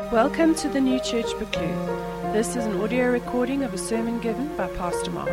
Welcome to the New Church Buccleuch. This is an audio recording of a sermon given by Pastor Mark.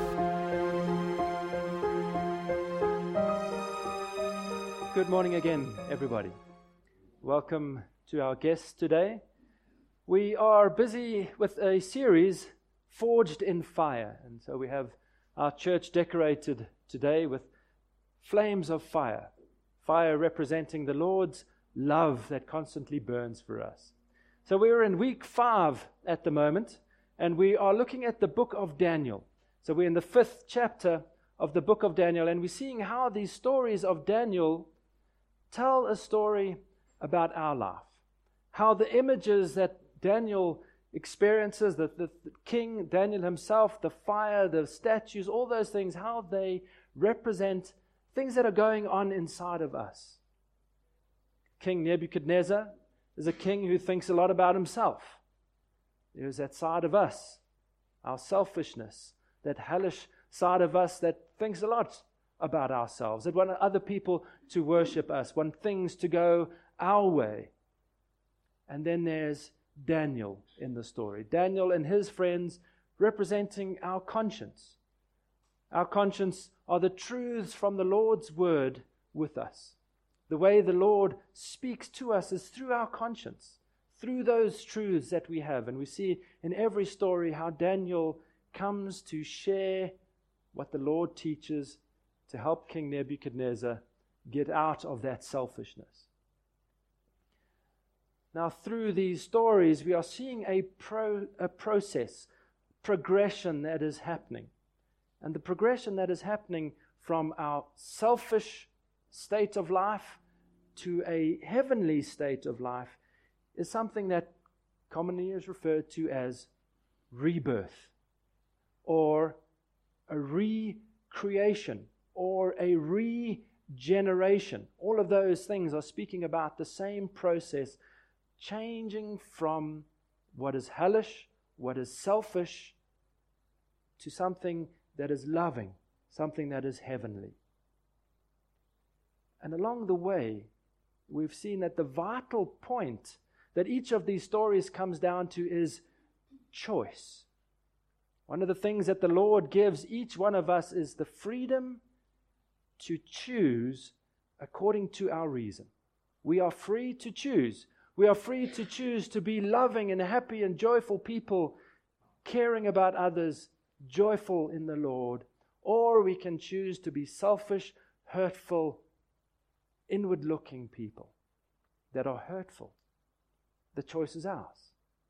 Good morning again, everybody. Welcome to our guests today. We are busy with a series, Forged in Fire. And so we have our church decorated today with flames of fire. Fire representing the Lord's love that constantly burns for us. So we're in week 5 at the moment, and we are looking at the book of Daniel. So we're in the 5th chapter of the book of Daniel, and we're seeing how these stories of Daniel tell a story about our life. How the images that Daniel experiences, the king, Daniel himself, the fire, the statues, all those things, how they represent things that are going on inside of us. King Nebuchadnezzar is a king who thinks a lot about himself. There's that side of us, our selfishness, that hellish side of us that thinks a lot about ourselves, that want other people to worship us, want things to go our way. And then there's Daniel in the story. Daniel and his friends representing our conscience. Our conscience are the truths from the Lord's word with us. The way the Lord speaks to us is through our conscience, through those truths that we have. And we see in every story how Daniel comes to share what the Lord teaches to help King Nebuchadnezzar get out of that selfishness. Now, through these stories, we are seeing a process, progression that is happening. And the progression that is happening from our selfish state of life to a heavenly state of life is something that commonly is referred to as rebirth, or a recreation, or a regeneration. All of those things are speaking about the same process, changing from what is hellish, what is selfish, to something that is loving, something that is heavenly. And along the way, we've seen that the vital point that each of these stories comes down to is choice. One of the things that the Lord gives each one of us is the freedom to choose according to our reason. We are free to choose. We are free to choose to be loving and happy and joyful people, caring about others, joyful in the Lord. Or we can choose to be selfish, hurtful, inward-looking people that are hurtful. The choice is ours.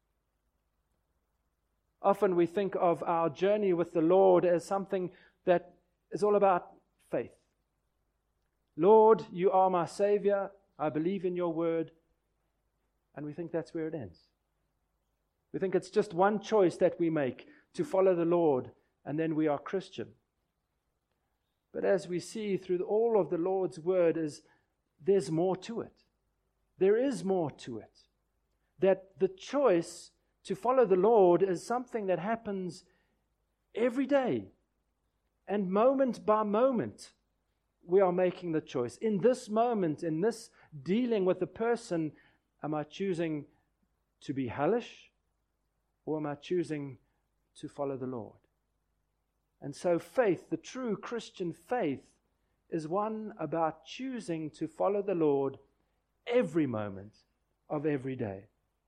Often we think of our journey with the Lord as something that is all about faith. Lord, you are my Savior. I believe in your word. And we think that's where it ends. We think it's just one choice that we make to follow the Lord, and then we are Christian. But as we see through all of the Lord's word, there's more to it. There is more to it. That the choice to follow the Lord is something that happens every day. And moment by moment, we are making the choice. In this moment, in this dealing with a person, am I choosing to be hellish, or am I choosing to follow the Lord? And so faith, the true Christian faith, is one about choosing to follow the Lord every moment of every day.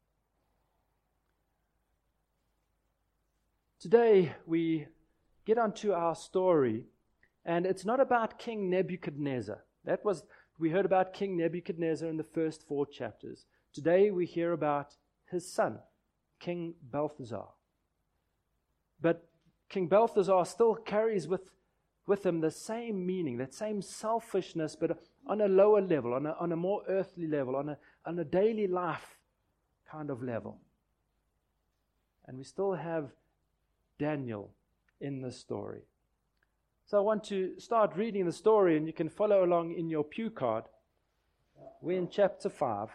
Today we get onto our story, and it's not about King Nebuchadnezzar. We heard about King Nebuchadnezzar in the first 4 chapters. Today we hear about his son, King Balthazar. But King Balthazar still carries with him the same meaning, that same selfishness, but on a lower level, on a more earthly level, on a daily life kind of level. And we still have Daniel in the story. So I want to start reading the story, and you can follow along in your pew card. We're in chapter 5.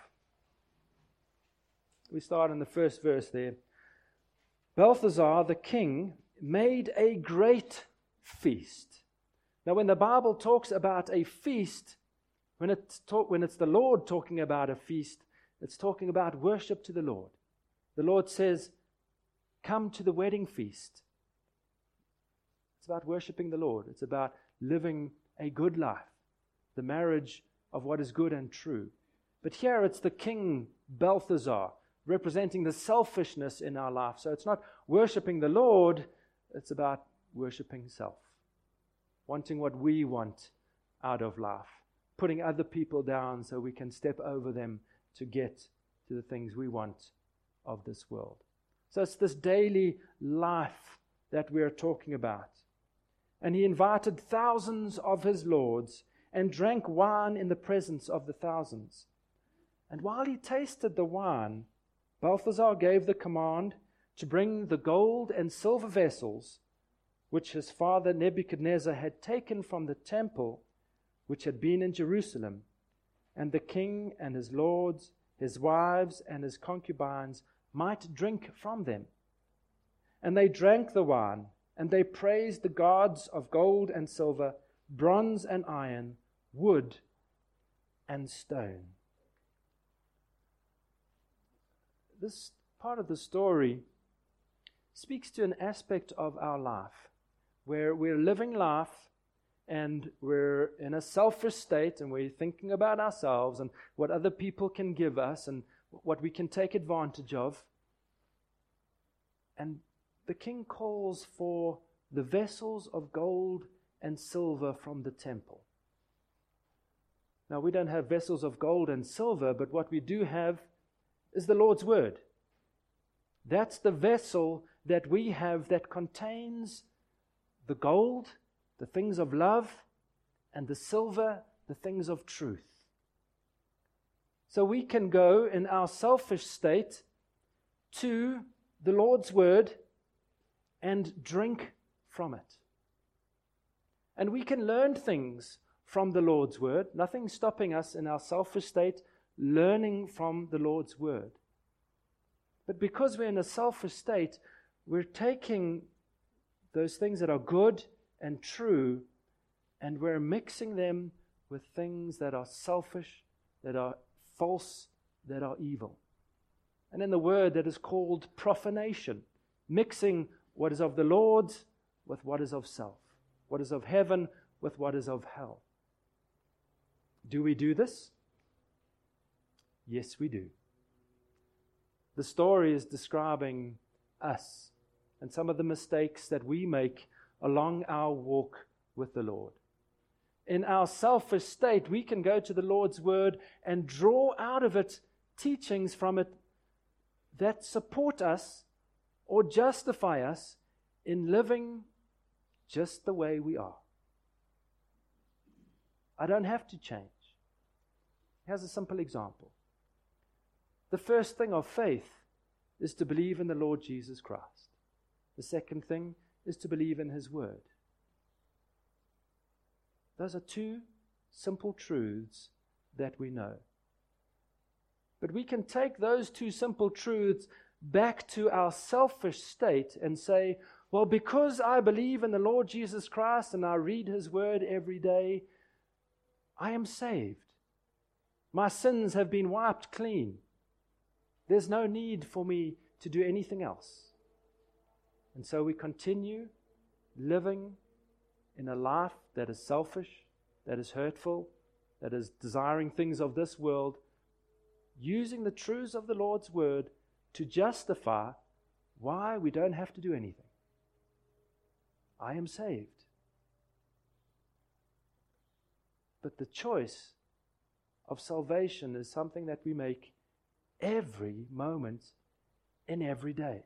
We start in the first verse there. Balthazar the king made a great feast. Now, when the Bible talks about a feast, when it's the Lord talking about a feast, It's talking about worship to the Lord. The Lord says, come to the wedding feast. It's about worshiping the Lord. It's about living a good life, the marriage of what is good and true. But here it's the king Balthazar representing the selfishness in our life. So it's not worshiping the Lord, it's about worshiping self, wanting what we want out of life, putting other people down so we can step over them to get to the things we want of this world. So it's this daily life that we are talking about. And he invited thousands of his lords and drank wine in the presence of the thousands. And while he tasted the wine, Balthazar gave the command to bring the gold and silver vessels which his father Nebuchadnezzar had taken from the temple which had been in Jerusalem. And the king and his lords, his wives and his concubines might drink from them. And they drank the wine, and they praised the gods of gold and silver, bronze and iron, wood and stone. This part of the story speaks to an aspect of our life where we're living life and we're in a selfish state and we're thinking about ourselves and what other people can give us and what we can take advantage of. And the king calls for the vessels of gold and silver from the temple. Now, we don't have vessels of gold and silver, but what we do have is the Lord's Word. That's the vessel that we have that contains the gold, the things of love, and the silver, the things of truth. So we can go in our selfish state to the Lord's Word and drink from it. And we can learn things from the Lord's Word. Nothing stopping us in our selfish state learning from the Lord's Word. But because we're in a selfish state, we're taking those things that are good and true and we're mixing them with things that are selfish, that are false, that are evil. And in the word that is called profanation, mixing what is of the Lord with what is of self, what is of heaven with what is of hell. Do we do this? Yes, we do. The story is describing us and some of the mistakes that we make along our walk with the Lord. In our selfish state, we can go to the Lord's Word and draw out of it teachings from it that support us or justify us in living just the way we are. I don't have to change. Here's a simple example. The first thing of faith is to believe in the Lord Jesus Christ. The second thing is to believe in His Word. Those are two simple truths that we know. But we can take those two simple truths back to our selfish state and say, well, because I believe in the Lord Jesus Christ and I read His Word every day, I am saved. My sins have been wiped clean. There's no need for me to do anything else. And so we continue living in a life that is selfish, that is hurtful, that is desiring things of this world, using the truths of the Lord's Word to justify why we don't have to do anything. I am saved. But the choice of salvation is something that we make every moment in every day.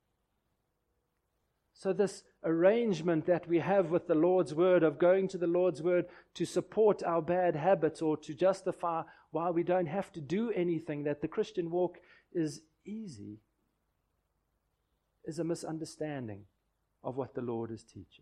So this arrangement that we have with the Lord's Word of going to the Lord's Word to support our bad habits or to justify why we don't have to do anything, that the Christian walk is easy, is a misunderstanding of what the Lord is teaching.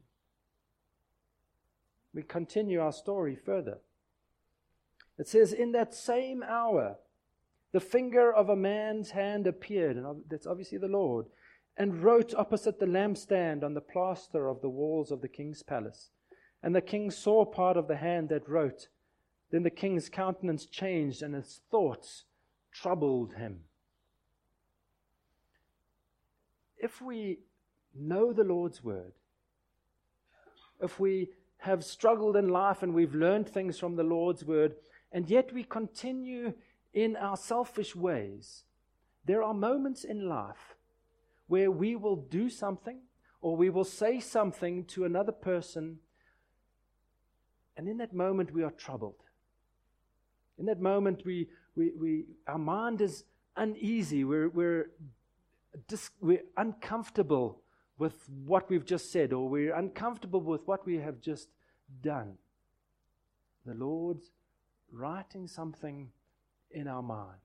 We continue our story further. It says, in that same hour, the finger of a man's hand appeared, and that's obviously the Lord, and wrote opposite the lampstand on the plaster of the walls of the king's palace. And the king saw part of the hand that wrote. Then the king's countenance changed, and his thoughts troubled him. If we know the Lord's word, if we have struggled in life and we've learned things from the Lord's word, and yet we continue in our selfish ways, there are moments in life where we will do something or we will say something to another person, and in that moment we are troubled. In that moment our mind is uneasy. We're uncomfortable with what we've just said, or we're uncomfortable with what we have just done. The Lord's writing something in our mind.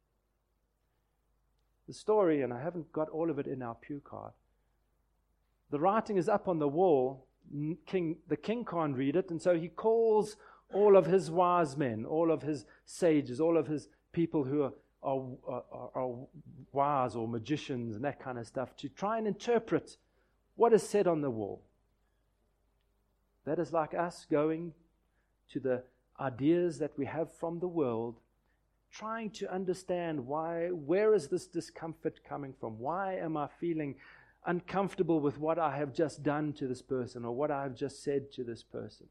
The story, and I haven't got all of it in our pew card, the writing is up on the wall. The king can't read it, and so he calls all of his wise men, all of his sages, all of his people who are wise or magicians and that kind of stuff, to try and interpret what is said on the wall. That is like us going to the ideas that we have from the world, trying to understand where is this discomfort coming from? Why am I feeling uncomfortable with what I have just done to this person or what I have just said to this person?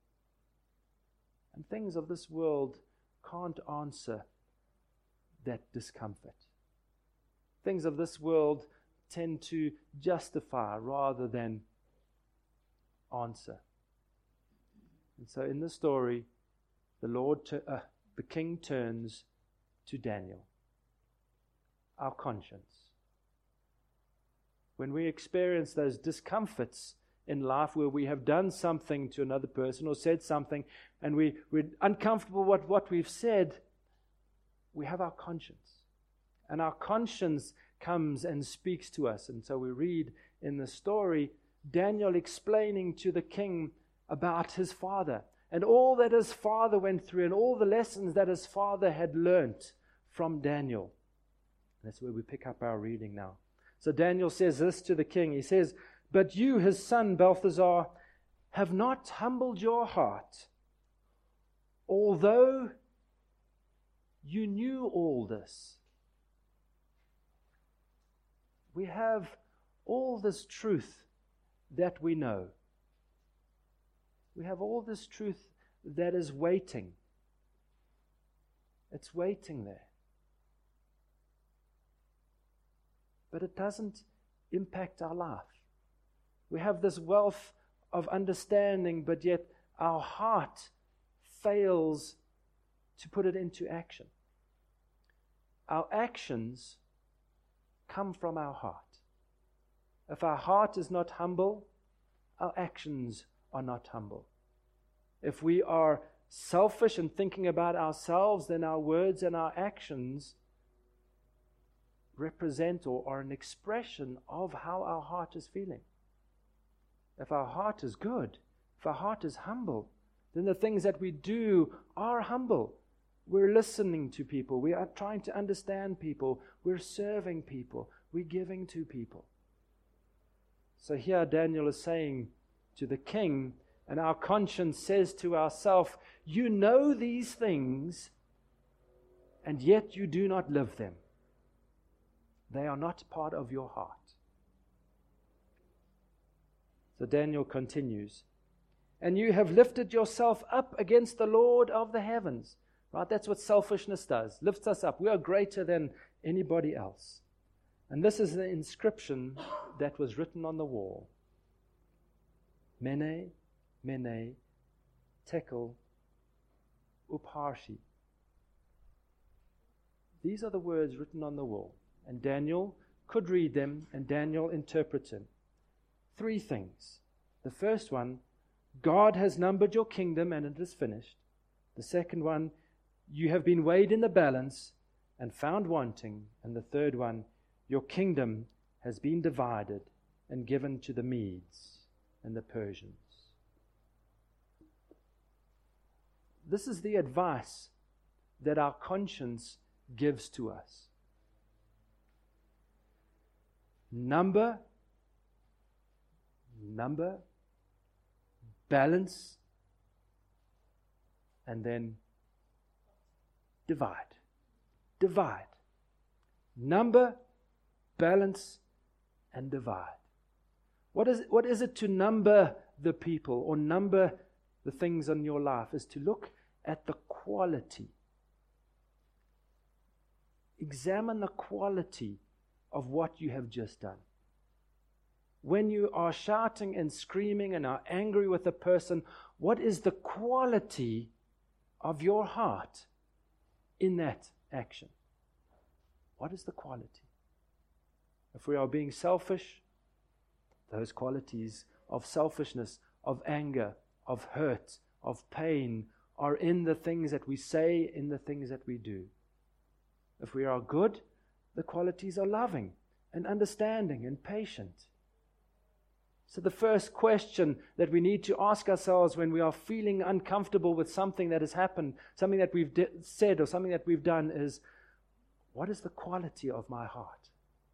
And things of this world can't answer that discomfort. Things of this world tend to justify rather than answer. And so in the story, the king turns to Daniel, our conscience. When we experience those discomforts in life where we have done something to another person or said something and we're uncomfortable with what we've said, we have our conscience. And our conscience comes and speaks to us. And so we read in the story Daniel explaining to the king about his father and all that his father went through and all the lessons that his father had learnt from Daniel. That's where we pick up our reading now. So Daniel says this to the king. He says, "But you, his son Balthazar, have not humbled your heart, although you knew all this." We have all this truth that we know. We have all this truth that is waiting. It's waiting there. But it doesn't impact our life. We have this wealth of understanding, but yet our heart fails to put it into action. Our actions come from our heart. If our heart is not humble, our actions are not humble. If we are selfish and thinking about ourselves, then our words and our actions represent or are an expression of how our heart is feeling. If our heart is good, if our heart is humble, then the things that we do are humble. We're listening to people. We are trying to understand people. We're serving people. We're giving to people. So here Daniel is saying to the king, and our conscience says to ourselves, you know these things, and yet you do not live them. They are not part of your heart. So Daniel continues, and you have lifted yourself up against the Lord of the heavens. Right? That's what selfishness does. Lifts us up. We are greater than anybody else. And this is the inscription that was written on the wall. Mene, Mene, Tekel, Upharshi. These are the words written on the wall. And Daniel could read them, and Daniel interprets them. 3 things. The first one, God has numbered your kingdom and it is finished. The second one, you have been weighed in the balance and found wanting. And the third one, your kingdom has been divided and given to the Medes and the Persians. This is the advice that our conscience gives to us. Number, balance, and then divide. divide. Number, balance, and divide. What is it to number the people or number the things in your life? Is to look at the quality. Examine the quality of what you have just done. When you are shouting and screaming and are angry with a person, what is the quality of your heart in that action? What is the quality? If we are being selfish, those qualities of selfishness, of anger, of hurt, of pain are in the things that we say, in the things that we do. If we are good, the qualities are loving and understanding and patient. So the first question that we need to ask ourselves when we are feeling uncomfortable with something that has happened, something that we've said or something that we've done is, what is the quality of my heart?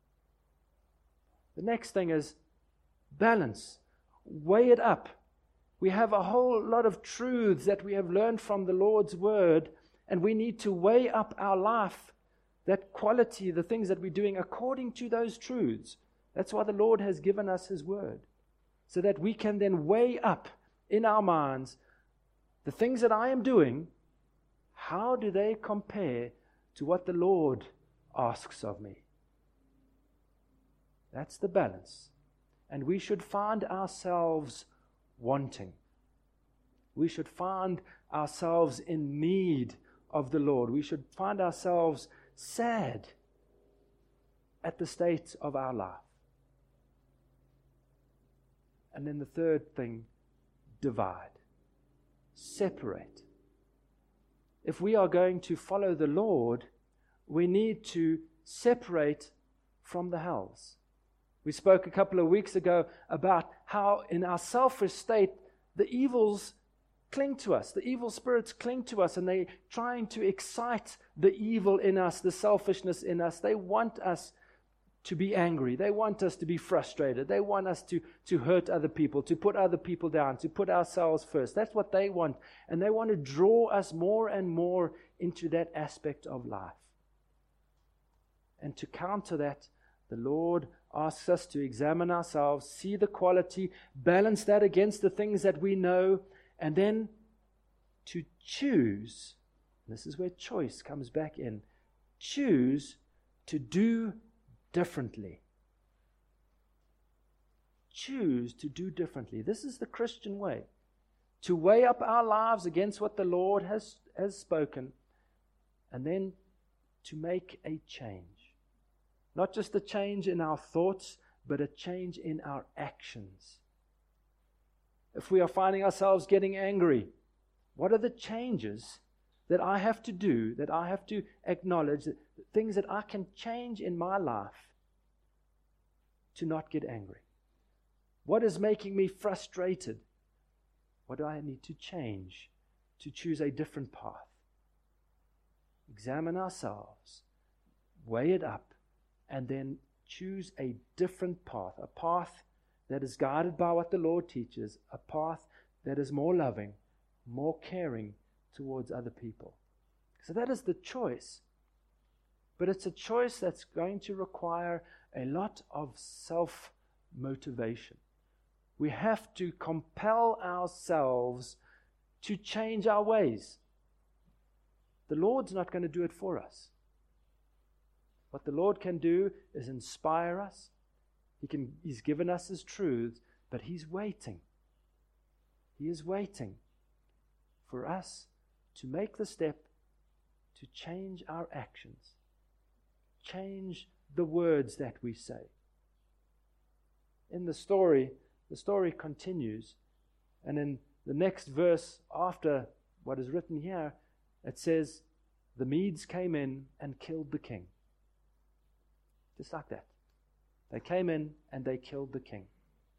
The next thing is balance. Weigh it up. We have a whole lot of truths that we have learned from the Lord's Word, and we need to weigh up our life, that quality, the things that we're doing according to those truths. That's why the Lord has given us His Word, so that we can then weigh up in our minds the things that I am doing, how do they compare to what the Lord asks of me? That's the balance. And we should find ourselves wanting. We should find ourselves in need of the Lord. We should find ourselves sad at the state of our life. And then the third thing, divide. Separate. If we are going to follow the Lord, we need to separate from the hells. We spoke a couple of weeks ago about how in our selfish state, the evils cling to us. The evil spirits cling to us, and they're trying to excite the evil in us, the selfishness in us. They want us to be angry. They want us to be frustrated. They want us to hurt other people, to put other people down, to put ourselves first. That's what they want. And they want to draw us more and more into that aspect of life. And to counter that, the Lord asks us to examine ourselves, see the quality, balance that against the things that we know, and then to choose. This is where choice comes back in. Choose to do differently. Choose to do differently. This is the Christian way. To weigh up our lives against what the Lord has spoken, and then to make a change. Not just a change in our thoughts, but a change in our actions. If we are finding ourselves getting angry, what are the changes that I have to do, that I have to acknowledge, things that I can change in my life to not get angry? What is making me frustrated? What do I need to change to choose a different path? Examine ourselves, weigh it up, and then choose a different path, a path that is guided by what the Lord teaches, a path that is more loving, more caring towards other people. So that is the choice. But it's a choice that's going to require a lot of self-motivation. We have to compel ourselves to change our ways. The Lord's not going to do it for us. What the Lord can do is inspire us. He's given us His truths, but He's waiting. He is waiting for us to make the step to change our actions, change the words that we say. In the story continues, and in the next verse after what is written here, it says, the Medes came in and killed the king. Just like that. They came in and they killed the king.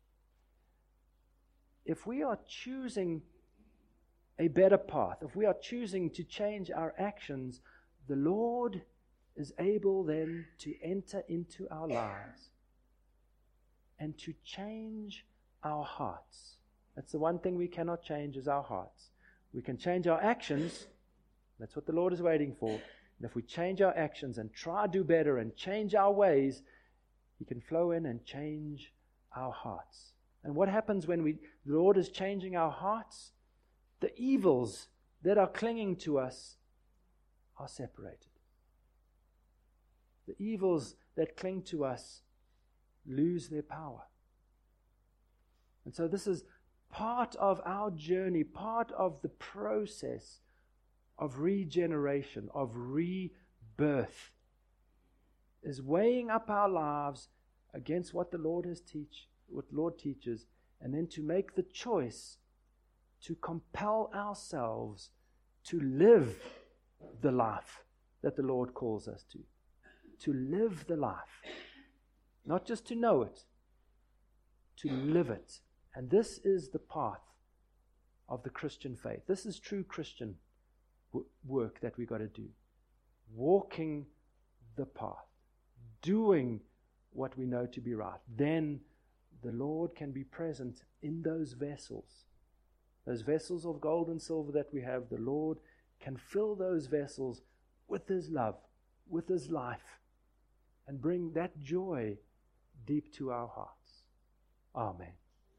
If we are choosing a better path, if we are choosing to change our actions, the Lord is able then to enter into our lives and to change our hearts. That's the one thing we cannot change, is our hearts. We can change our actions. That's what the Lord is waiting for. And if we change our actions and try to do better and change our ways, He can flow in and change our hearts. And what happens when the Lord is changing our hearts? The evils that are clinging to us are separated. The evils that cling to us lose their power. And so this is part of our journey, part of the process of regeneration, of rebirth, is weighing up our lives against what the Lord teaches, and then to make the choice to compel ourselves to live the life that the Lord calls us to live the life, not just to know it, to live it. And this is the path of the Christian faith. This is true Christian work that we've got to do. Walking the path, doing what we know to be right. Then the Lord can be present in those vessels of gold and silver that we have. The Lord can fill those vessels with His love, with His life, and bring that joy deep to our hearts. Amen.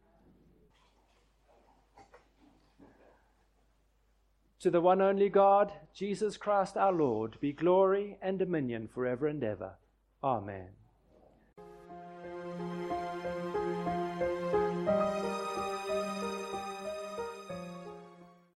To the one only God, Jesus Christ our Lord, be glory and dominion forever and ever. Amen.